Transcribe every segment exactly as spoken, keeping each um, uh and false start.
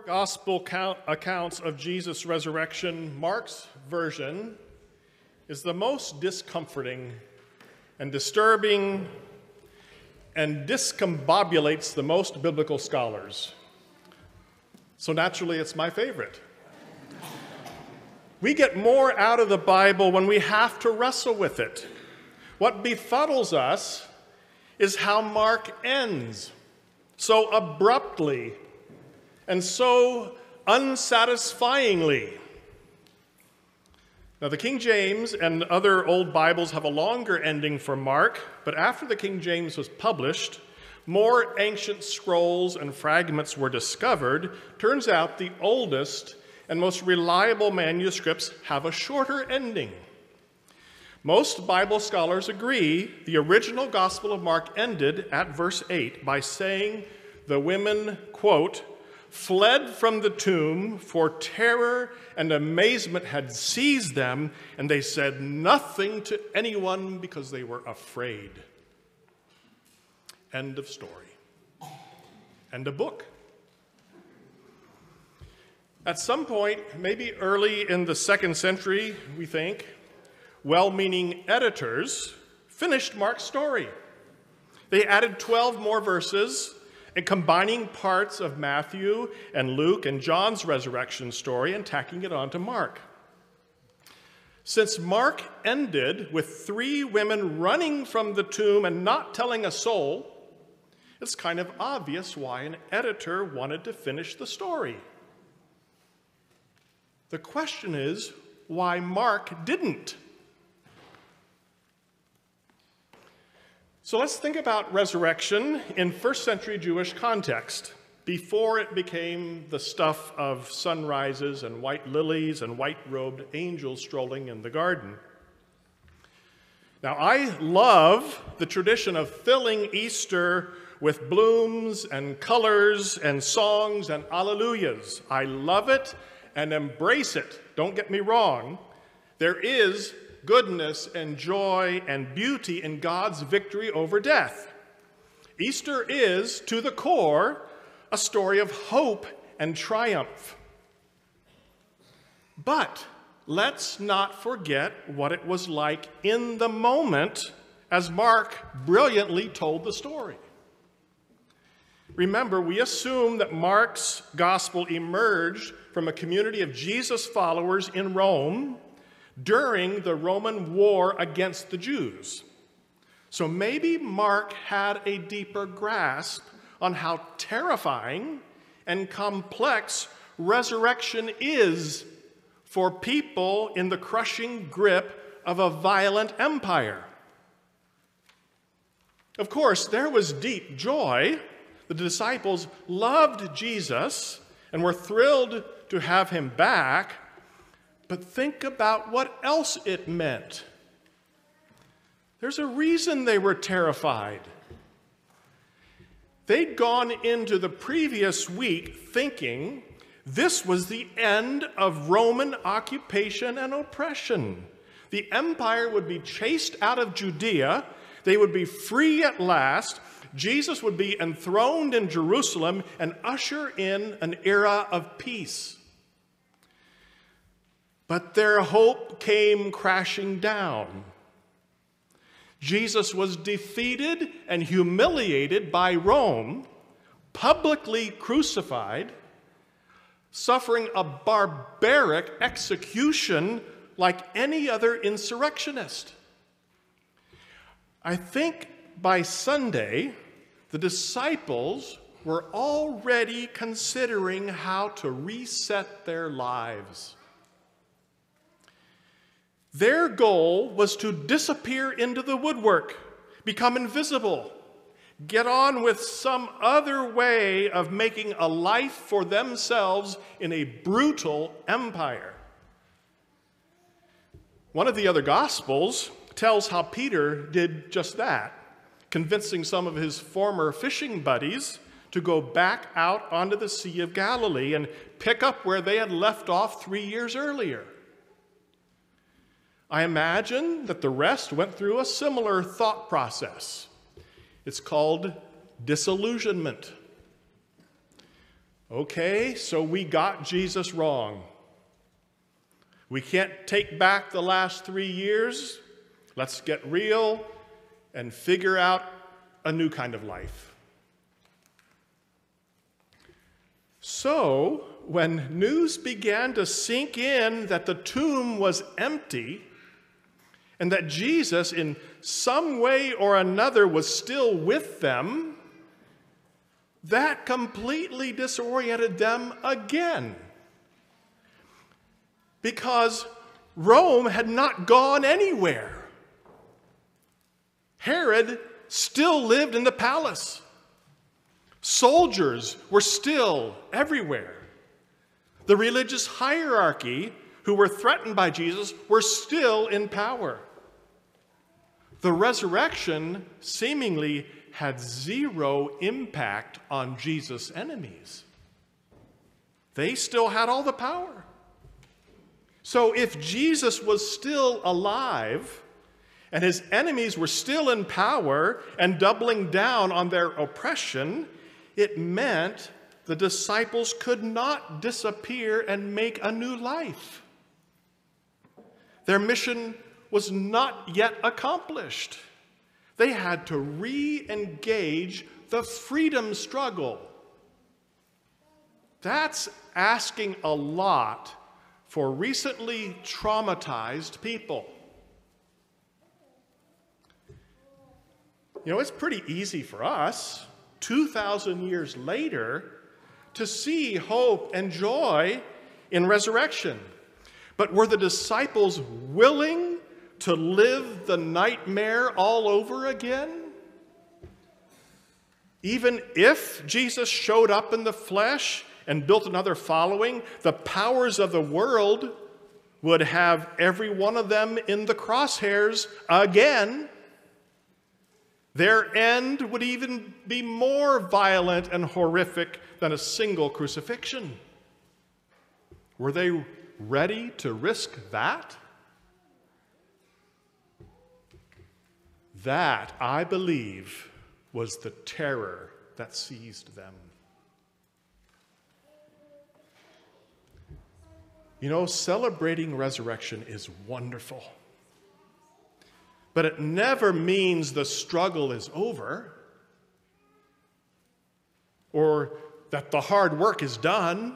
gospel count accounts of Jesus' resurrection, Mark's version is the most discomforting and disturbing and discombobulates the most biblical scholars. So naturally, it's my favorite. We get more out of the Bible when we have to wrestle with it. What befuddles us is how Mark ends so abruptly and so unsatisfyingly. Now, the King James and other old Bibles have a longer ending for Mark, but after the King James was published, more ancient scrolls and fragments were discovered. Turns out the oldest and most reliable manuscripts have a shorter ending. Most Bible scholars agree the original Gospel of Mark ended at verse eight by saying the women, quote, fled from the tomb, for terror and amazement had seized them, and they said nothing to anyone because they were afraid. End of story. End of book. At some point, maybe early in the second century, we think, well-meaning editors finished Mark's story. They added twelve more verses and combining parts of Matthew and Luke and John's resurrection story and tacking it onto Mark. Since Mark ended with three women running from the tomb and not telling a soul, it's kind of obvious why an editor wanted to finish the story. The question is, why Mark didn't? So let's think about resurrection in first century Jewish context, before it became the stuff of sunrises and white lilies and white-robed angels strolling in the garden. Now, I love the tradition of filling Easter with blooms and colors and songs and alleluias. I love it and embrace it. Don't get me wrong. There is goodness and joy and beauty in God's victory over death. Easter is, to the core, a story of hope and triumph. But let's not forget what it was like in the moment as Mark brilliantly told the story. Remember, we assume that Mark's gospel emerged from a community of Jesus followers in Rome during the Roman war against the Jews. So maybe Mark had a deeper grasp on how terrifying and complex resurrection is for people in the crushing grip of a violent empire. Of course, there was deep joy. The disciples loved Jesus and were thrilled to have him back. But think about what else it meant. There's a reason they were terrified. They'd gone into the previous week thinking this was the end of Roman occupation and oppression. The empire would be chased out of Judea. They would be free at last. Jesus would be enthroned in Jerusalem and usher in an era of peace. But their hope came crashing down. Jesus was defeated and humiliated by Rome, publicly crucified, suffering a barbaric execution like any other insurrectionist. I think by Sunday, the disciples were already considering how to reset their lives. Their goal was to disappear into the woodwork, become invisible, get on with some other way of making a life for themselves in a brutal empire. One of the other Gospels tells how Peter did just that, convincing some of his former fishing buddies to go back out onto the Sea of Galilee and pick up where they had left off three years earlier. I imagine that the rest went through a similar thought process. It's called disillusionment. Okay, so we got Jesus wrong. We can't take back the last three years. Let's get real and figure out a new kind of life. So, when news began to sink in that the tomb was empty and that Jesus, in some way or another, was still with them, that completely disoriented them again. Because Rome had not gone anywhere. Herod still lived in the palace. Soldiers were still everywhere. The religious hierarchy who were threatened by Jesus were still in power. The resurrection seemingly had zero impact on Jesus' enemies. They still had all the power. So if Jesus was still alive and his enemies were still in power and doubling down on their oppression, it meant the disciples could not disappear and make a new life. Their mission was not yet accomplished. They had to re-engage the freedom struggle. That's asking a lot for recently traumatized people. You know, it's pretty easy for us, two thousand years later, to see hope and joy in resurrection. But were the disciples willing to live the nightmare all over again? Even if Jesus showed up in the flesh and built another following, the powers of the world would have every one of them in the crosshairs again. Their end would even be more violent and horrific than a single crucifixion. Were they ready to risk that? That, I believe, was the terror that seized them. You know, celebrating resurrection is wonderful. But it never means the struggle is over or that the hard work is done.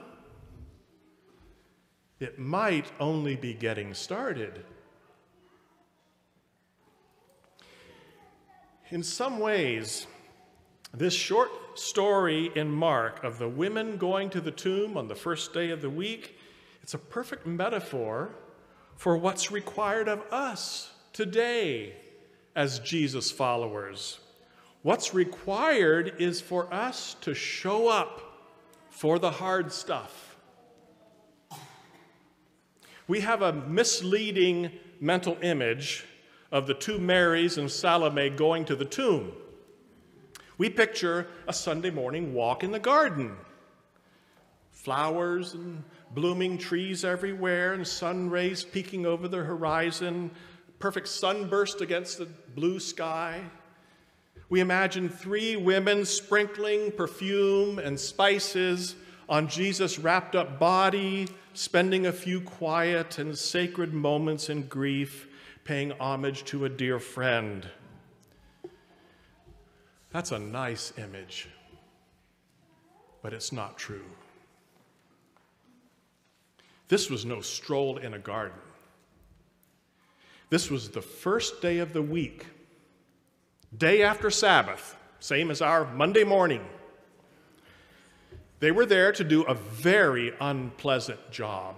It might only be getting started. In some ways, this short story in Mark of the women going to the tomb on the first day of the week, it's a perfect metaphor for what's required of us today as Jesus followers. What's required is for us to show up for the hard stuff. We have a misleading mental image of the two Marys and Salome going to the tomb. We picture a Sunday morning walk in the garden. Flowers and blooming trees everywhere and sun rays peeking over the horizon, perfect sunburst against the blue sky. We imagine three women sprinkling perfume and spices on Jesus' wrapped up body, spending a few quiet and sacred moments in grief, paying homage to a dear friend. That's a nice image, but it's not true. This was no stroll in a garden. This was the first day of the week, day after Sabbath, same as our Monday morning. They were there to do a very unpleasant job.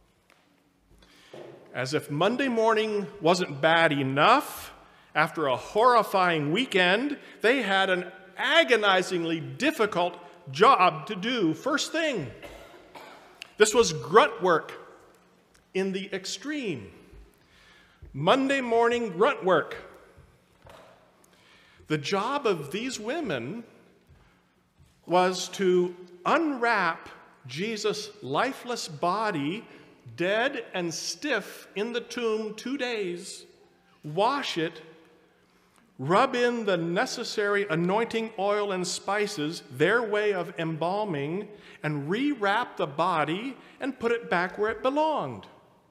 As if Monday morning wasn't bad enough, after a horrifying weekend, they had an agonizingly difficult job to do first thing. This was grunt work in the extreme. Monday morning grunt work. The job of these women was to unwrap Jesus' lifeless body, dead and stiff in the tomb two days, wash it, rub in the necessary anointing oil and spices, their way of embalming, and rewrap the body and put it back where it belonged.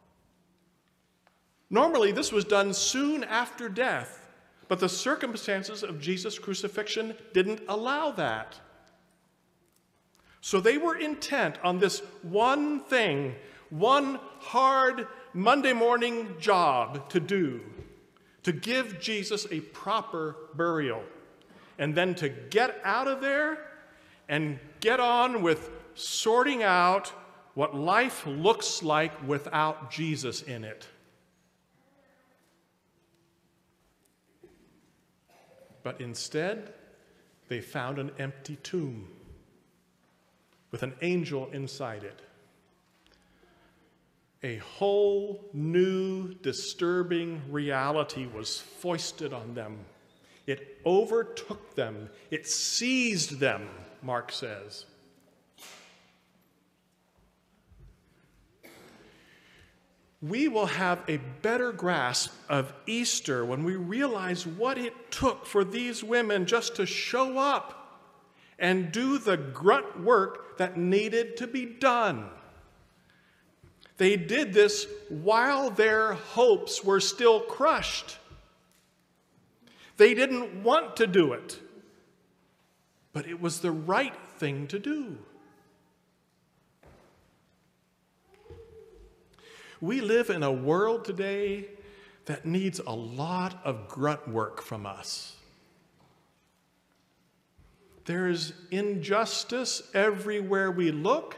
Normally, this was done soon after death, but the circumstances of Jesus' crucifixion didn't allow that. So they were intent on this one thing, one hard Monday morning job to do, to give Jesus a proper burial, and then to get out of there and get on with sorting out what life looks like without Jesus in it. But instead, they found an empty tomb with an angel inside it. A whole new, disturbing reality was foisted on them. It overtook them. It seized them, Mark says. We will have a better grasp of Easter when we realize what it took for these women just to show up and do the grunt work that needed to be done. They did this while their hopes were still crushed. They didn't want to do it, but it was the right thing to do. We live in a world today that needs a lot of grunt work from us. There's injustice everywhere we look,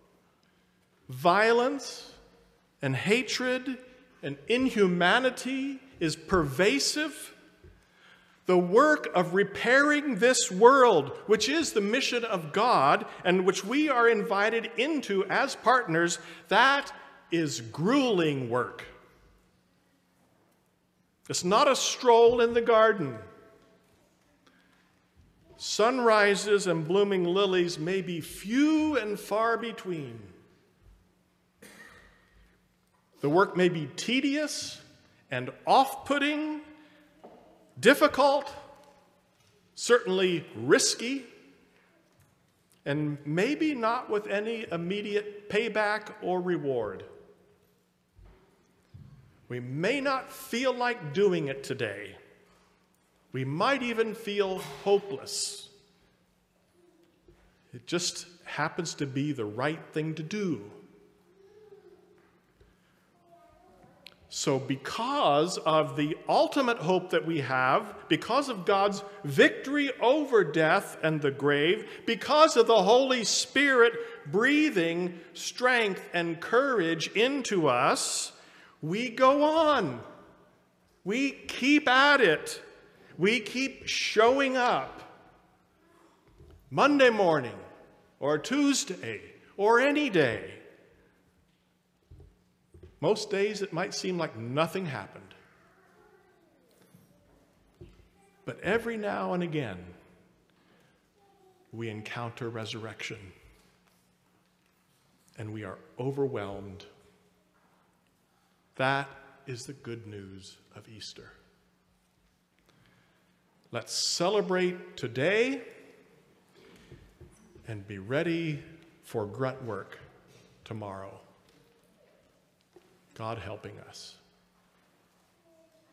violence and hatred and inhumanity is pervasive. The work of repairing this world, which is the mission of God and which we are invited into as partners, that is grueling work. It's not a stroll in the garden. Sunrises and blooming lilies may be few and far between. The work may be tedious and off-putting, difficult, certainly risky, and maybe not with any immediate payback or reward. We may not feel like doing it today. We might even feel hopeless. It just happens to be the right thing to do. So because of the ultimate hope that we have, because of God's victory over death and the grave, because of the Holy Spirit breathing strength and courage into us, we go on. We keep at it. We keep showing up. Monday morning, or Tuesday, or any day. Most days it might seem like nothing happened. But every now and again, we encounter resurrection. And we are overwhelmed. That is the good news of Easter. Let's celebrate today and be ready for grunt work tomorrow. God helping us.